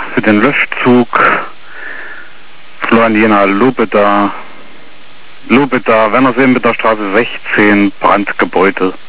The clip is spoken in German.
für den Löschzug. Florian Jena, Lobeda, Wernersee-Straße 16, Brandgebäude.